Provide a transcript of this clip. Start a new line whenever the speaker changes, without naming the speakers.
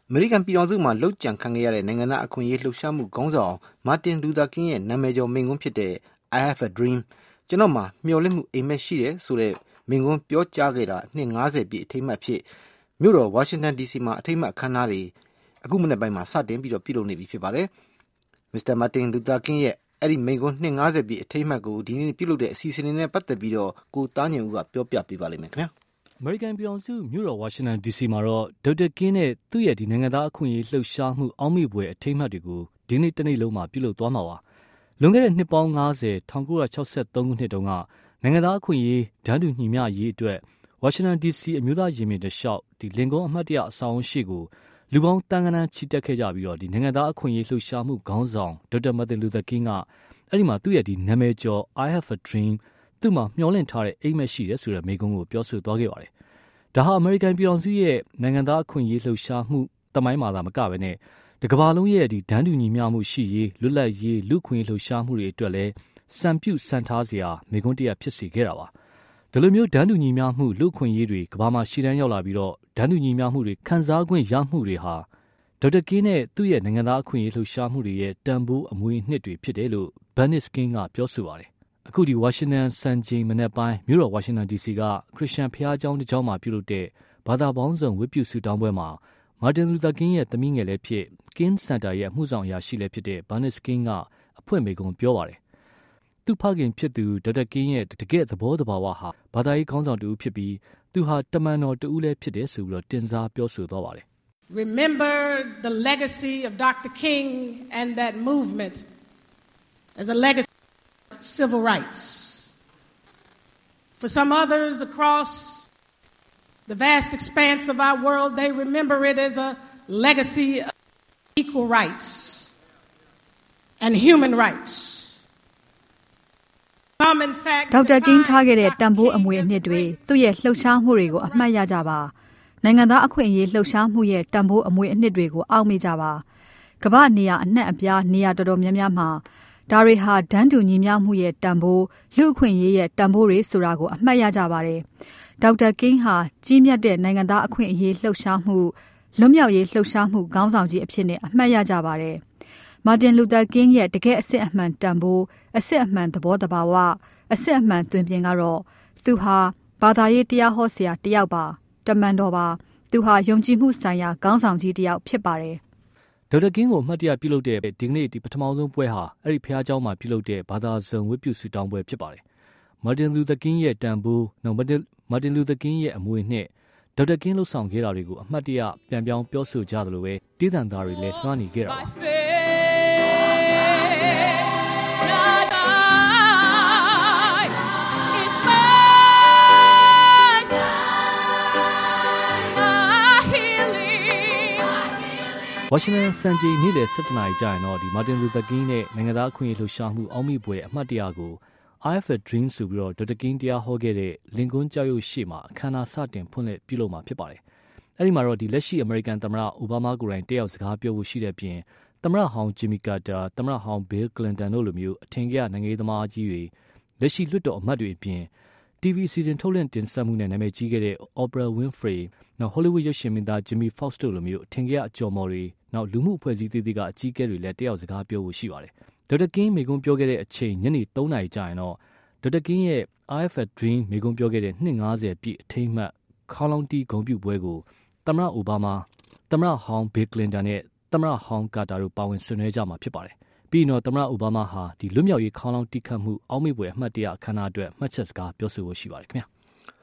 အမေရိကန်ပြည်ထောင်စုမှာလှုပ်ကြံခံခဲ့ရတဲ့နိုင်ငံသားအခွင့်အရေးလှုပ်ရှားမှုခေါင်းဆောင်မာတင်လူသာကင်းရဲ့နာမည်ကျော်မိန့်ခွန်းဖြစ်တဲ့ I have a dream ကျွန်တော်မှာမျှော်လင့်မှုအိမ်မက်ရှိတယ်ဆိုတဲ့မိန့်ခွန်းပြောကြားခဲ့တာနှစ်90ပြည့်အထိမ်းအမှတ်ဖြစ်မြို့တော်ဝါရှင်တန် DC မှာအထိမ်းအမှတ်အခမ်းအနားတွေအခုမနေ့ပိုင်းမှာစတင်ပြီးတော့ပြုလုပ်နေပြီဖြစ်ပါတယ်။ Mr. Martin Luther King ရဲ့အဲ့ဒီမိန့်ခွန်းနှစ်90ပြည့်အထိမ်းအမှတ်ကိုဒီနေ့ပြုလုပ်တဲ့အစီအစဉ်တွေနဲ့ပတ်သက်ပြီးတော့ကိုသားညင်ဦးကပြောပြပေးပါလိမ့်မယ်ခင်ဗျာ။
အမေရိကန်ပြည်ထောင်စုမြို့တော်ဝါရှင်တန် DC မှာတော့ဒေါက်တာကင်းနဲ့သူ့ရဲ့ဒီနိုင်ငံသားအခွင့်အရေးလှုပ်ရှားမှုအောက်မေ့ဖွယ်အထိမ်းအမှတ်တွေကိုဒီနေ့တစ်နေ့လုံးမှာပြုလုပ်သွားမှာပါ။လွန်ခဲ့တဲ့နှစ်ပေါင်း90 1963ခုနှစ်တုန်းကနိုင်ငံသားအခွင့်အရေးတန်းတူညီမျှရေးအတွက်ဝါရှင်တန် DC အမျိုးသားရင်ပြင်တလျှောက်ဒီလင်ကွန်းအမှတ်တရအဆောင်အုံးရှိကိုလူပေါင်းတန်းကနန်းချီတက်ခဲ့ကြပြီးတော့ဒီနိုင်ငံသားအခွင့်အရေးလှုပ်ရှားမှုခေါင်းဆောင်ဒေါက်တာမာတင်လူသာကင်းကအဲ့ဒီမှာသူ့ရဲ့ဒီနာမည်ကျော် I have a dream သူ့မှာမျှော်လင့်ထားတဲ့အိမ်မက်ရှိတယ်ဆိုတဲ့မိန့်ခွန်းကိုပြောဆိုသွားခဲ့ပါတယ်။ဒါဟာအမေရိကန်ပြည်ထောင်စုရဲ့နိုင်ငံသားအခွင့်အရေးလှုပ်ရှားမှုတမိုင်းမှာသာမကဘဲနဲ့ဒီကမ္ဘာလုံးရဲ့ဒီဒန်းတူညီမျှမှုရှိရေးလွတ်လပ်ရေးလူ့ခွင့်လှုပ်ရှားမှုတွေအတွက်လည်းစံပြုစံထားစရာမိန့်ခွန်းတရဖြစ်စေခဲ့တာပါ။ဒီလိုမျိုးဒန်းတူညီမျှမှုလူ့ခွင့်ရေးတွေကမ္ဘာမှာရှေ့တန်းရောက်လာပြီးတော့ဒန်းတူညီမျှမှုတွေခံစားခွင့်ရမှုတွေဟာဒေါက်တာကင်းနဲ့သူ့ရဲ့နိုင်ငံသားအခွင့်အရေးလှုပ်ရှားမှုတွေရဲ့တန်ဖိုးအမွေအနှစ်တွေဖြစ်တယ်လို့ဘန်နစ်ကင်းကပြောဆိုပါတယ်။အခုဒီဝါရှင်တန်စံချိန်မနေ့ပိုင်းမြို့တော်ဝါရှင်တန် DC ကခရစ်ယာန်ဘုရားကျောင်းတစ်ကျောင်းမှာပြုလုပ်တဲ့ဘာသာပေါင်းစုံဝတ်ပြုဆုတောင်းပွဲမှာမာတင်လူသာကင်းရဲ့သမီးငယ်လည်းဖြစ်ကင်းစင်တာရဲ့အမှုဆောင်အရာရှိလည်းဖြစ်တဲ့ဘန်နစ်ကင်းကအဖွင့်မိန့်ခွန်းပြောပါတယ်။သူ့ဖခင်ဖြစ်သူဒေါက်တာကင်းရဲ့တကယ့်သဘောတဘာဝဟာဘာသာရေးခေါင်းဆောင်တူဖြစ်ပြီးသူဟာတမန်တော်တူလည်းဖြစ်တယ်ဆိုပြီးတော့တင်စားပြောဆိုသွားပါတယ်။
Remember the legacy of Dr. King and that movement as a legacy of civil rights. For some others across the vast expanse of our world, they remember it as a legacy of equal rights and human rights.
ဒေါက်တာကင်းထားခဲ့တဲ့တန်ဖိုးအမွေအနှစ်တွေသူ့ရဲ့လှုပ်ရှားမှုတွေကိုအမှတ်ရကြပါနိုင်ငံသားအခွင့်အရေးလှုပ်ရှားမှုရဲ့တန်ဖိုးအမွေအနှစ်တွေကိုအောက်မေ့ကြပါကမ္ဘာနေရာအနှံ့အပြားနေရာတော်တော်များများမှာဒါတွေဟာဒန်းတူညီမျှမှုရဲ့တန်ဖိုးလူ့အခွင့်အရေးရဲ့တန်ဖိုးတွေဆိုတာကိုအမှတ်ရကြပါတယ်ဒေါက်တာကင်းဟာကြီးမြတ်တဲ့နိုင်ငံသားအခွင့်အရေးလှုပ်ရှားမှုလွတ်မြောက်ရေးလှုပ်ရှားမှုခေါင်းဆောင်ကြီးအဖြစ်နဲ့အမှတ်ရကြပါတယ်မာတင်လူသာကင်းရဲ့တကယ်အစစ်အမှန်တန်ဖိုးအစစ်အမှန်သဘောတဘာဝအစစ်အမှန်သွင်ပြင်ကတော့သူဟာဘာသာရေးတရားဟောဆရာတယောက်ပါတမန်တော်ပါသူဟာယုံကြည်မှုဆိုင်ရာခေါင်းဆောင်ကြီးတယောက်ဖြစ်ပါတယ်
ဒေါက်တာကင်းကိုအမှတ်တရပြုလုပ်တဲ့ဒီကနေ့ဒီပထမဆုံးပွဲဟာအဲ့ဒီဖျားเจ้าမှာပြုလုပ်တဲ့ဘာသာစုံဝတ်ပြုဆုတောင်းပွဲဖြစ်ပါတယ်မာတင်လူသာကင်းရဲ့တန်ဖိုးမာတင်လူသာကင်းရဲ့အမွေအနှစ်ဒေါက်တာကင်းလှုပ်ဆောင်ခဲ့တာတွေကိုအမှတ်တရပြန်ပြောင်းပြောဆိုကြသလိုပဲတည်တံသားတွေလည်းလွှမ်းနေခဲ့တာပါဝါရှင်တန်စံချိန်နေ့လယ်7 နာရီကြာရင်တော့ဒီမာတင်လူသာကင်းနဲ့နိုင်ငံသားအခွင့်အရေးလှုပ်ရှားမှုအောက်မေ့ဖွယ်အမှတ်တရကို I have a dream ဆိုပြီးတော့ဒေါက်တာကင်းတရားဟောခဲ့တဲ့လင်ကွန်းကျောက်ရုပ်ရှိမှာအခမ်းအနားစတင်ဖွင့်လှစ်ပြုလုပ်မှာဖြစ်ပါတယ်။အဲဒီမှာတော့ဒီလက်ရှိအမေရိကန်သမ္မတအိုဘားမားကိုယ်တိုင်တက်ရောက်စကားပြောဖို့ရှိတဲ့ပြင်သမ္မတဟောင်းဂျင်မီကာတာသမ္မတဟောင်းဘီလ်ကလင်တန်တို့လိုမျိုးအထင်ကရနိုင်ငံရေးသမားကြီးတွေလက်ရှိလွှတ်တော်အမတ်တွေအပြင် TV စီစဉ်ထုတ်လွှင့်တင်ဆက်မှုနဲ့နာမည်ကြီးခဲ့တဲ့ Oprah Winfrey နောက် Hollywood ရုပ်ရှင်မင်းသား Jimmy Fox တို့လိုမျိုးအထင်ကရအကျော်မော်တွေနောက်လူမှုအဖွဲ့အစည်းတွေကအကြီးအကဲတွေလည်းတက်ရောက်စကားပြောဖို့ရှိပါတယ်။ဒေါက်တာကင်းမိကွန်းပြောခဲ့တဲ့အချိန်ညနေ3 နာရီကြာရင်တော့ဒေါက်တာကင်းရဲ့ I have a dream မိကွန်းပြောခဲ့တဲ့နှစ်90ပြည့်အထိမ်းအမှတ်ခေါင်းလောင်းတီးဂုဏ်ပြုပွဲကိုသမ္မတအိုဘားမားသမ္မတဟောင်းဘီလ်ကလင်တန်နဲ့သမ္မတဟောင်းကာတာတို့ပါဝင်ဆွေးနွေးကြမှာဖြစ်ပါတယ်။ပြီးတော့သမ္မတအိုဘားမားဟာဒီလွတ်မြောက်ရေးခေါင်းလောင်းတီးခတ်မှုအောက်မေ့ဖွယ်အမှတ်တရအခမ်းအနားအတွက်မှတ်ချက်စကားပြောဆိုဖို့ရှိပါတယ်ခင်ဗျာ။